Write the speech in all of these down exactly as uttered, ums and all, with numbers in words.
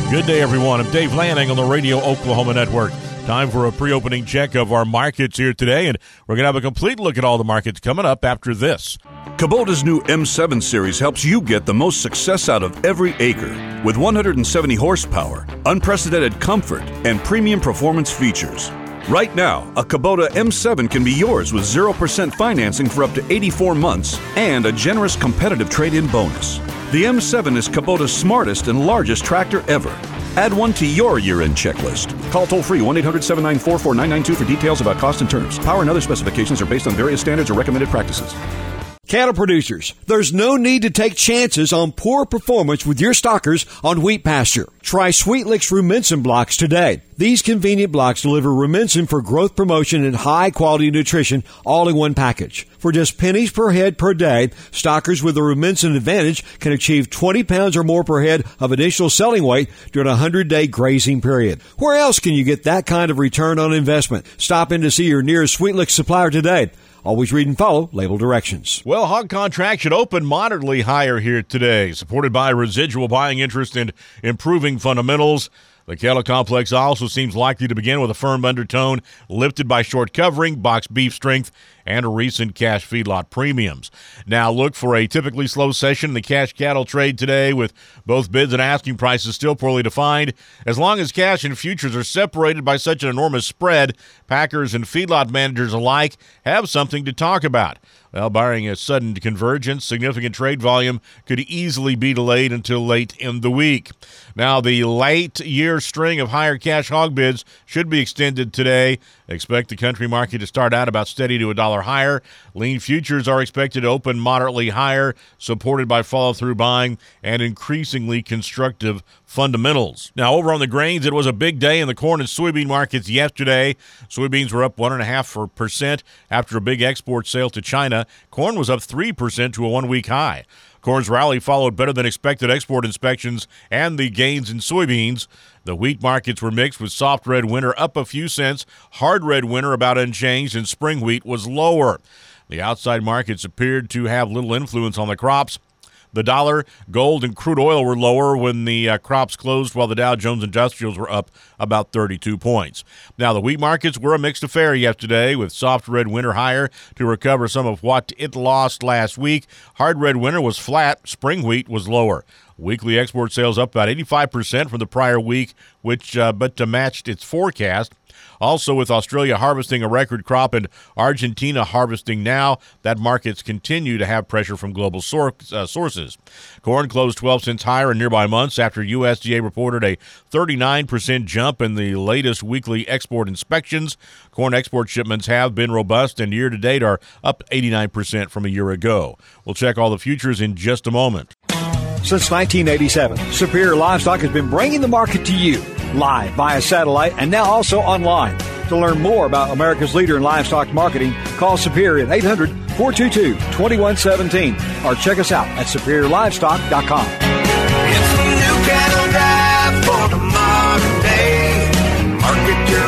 Good day, everyone. I'm Dave Lanning on the Radio Oklahoma Network. Time for a pre-opening check of our markets here today, and we're going to have a complete look at all the markets coming up after this. Kubota's new M seven series helps you get the most success out of every acre. With one hundred seventy horsepower, unprecedented comfort, and premium performance features. Right now, a Kubota M seven can be yours with zero percent financing for up to eighty-four months and a generous competitive trade-in bonus. The M seven is Kubota's smartest and largest tractor ever. Add one to your year-end checklist. Call toll-free one eight hundred seven nine four four nine nine two for details about cost and terms. Power and other specifications are based on various standards or recommended practices. Cattle producers, there's no need to take chances on poor performance with your stockers on wheat pasture. Try Sweetlix Rumensin blocks today. These convenient blocks deliver Rumensin for growth promotion and high-quality nutrition all in one package. For just pennies per head per day, stockers with the Rumensin Advantage can achieve twenty pounds or more per head of initial selling weight during a hundred-day grazing period. Where else can you get that kind of return on investment? Stop in to see your nearest Sweetlix supplier today. Always read and follow label directions. Well, hog contracts should open moderately higher here today, supported by residual buying interest and improving fundamentals. The cattle complex also seems likely to begin with a firm undertone, lifted by short covering, box beef strength, and a recent cash feedlot premiums. Now look for a typically slow session in the cash cattle trade today, with both bids and asking prices still poorly defined. As long as cash and futures are separated by such an enormous spread, packers and feedlot managers alike have something to talk about. Well, barring a sudden convergence, significant trade volume could easily be delayed until late in the week. Now, the late year string of higher cash hog bids should be extended today. Expect the country market to start out about steady to a dollar higher. Lean futures are expected to open moderately higher, supported by follow-through buying and increasingly constructive fundamentals. Now, over on the grains, it was a big day in the corn and soybean markets yesterday. Soybeans were up one point five percent after a big export sale to China. Corn was up three percent to a one-week high. Corn's rally followed better than expected export inspections and the gains in soybeans. The wheat markets were mixed, with soft red winter up a few cents, hard red winter about unchanged, and spring wheat was lower. The outside markets appeared to have little influence on the crops. The dollar, gold, and crude oil were lower when the uh, crops closed, while the Dow Jones Industrials were up about thirty-two points. Now, the wheat markets were a mixed affair yesterday, with soft red winter higher to recover some of what it lost last week. Hard red winter was flat. Spring wheat was lower. Weekly export sales up about eighty-five percent from the prior week, which uh, but uh, matched its forecast. Also, with Australia harvesting a record crop and Argentina harvesting now, that markets continue to have pressure from global sor- uh, sources. Corn closed twelve cents higher in nearby months after U S D A reported a thirty-nine percent jump in the latest weekly export inspections. Corn export shipments have been robust and year-to-date are up eighty-nine percent from a year ago. We'll check all the futures in just a moment. Since nineteen eighty-seven, Superior Livestock has been bringing the market to you, live via satellite and now also online. To learn more about America's leader in livestock marketing, call Superior at eight hundred, four two two, two one one seven or check us out at superior livestock dot com. It's a new cattle drive for the modern day. Market your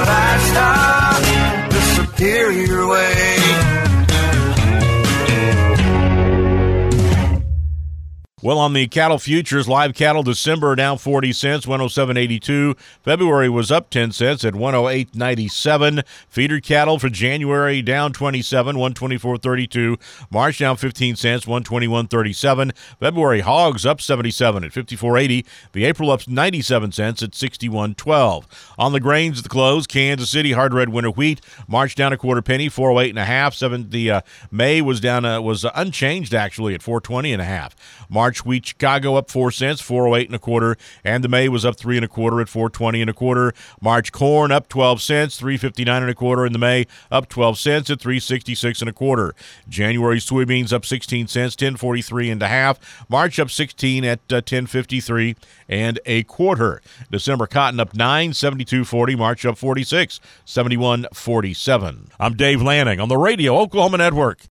livestock the Superior way. Well, on the cattle futures, live cattle December down forty cents, one oh seven eighty-two. February was up ten cents at one oh eight ninety-seven. Feeder cattle for January down twenty-seven, one twenty-four thirty-two. March down fifteen cents, one twenty-one thirty-seven. February hogs up seventy-seven at fifty-four eighty. The April up ninety-seven cents at sixty-one twelve. On the grains at the close, Kansas City hard red winter wheat March down a quarter penny, four oh eight and a half. Seven, the uh, May was down uh, was uh, unchanged actually at four twenty and a half. March wheat Chicago up four cents, four oh eight and a quarter, and the May was up three and a quarter at four twenty and a quarter. March corn up twelve cents, three fifty-nine and a quarter, and the May up twelve cents at three sixty-six and a quarter. January soybeans up sixteen cents, ten forty-three and a half. March up sixteen at uh, ten fifty-three and a quarter. December cotton up nine, seventy-two forty. March up forty-six, seventy-one forty-seven. I'm Dave Lanning on the Radio Oklahoma Network.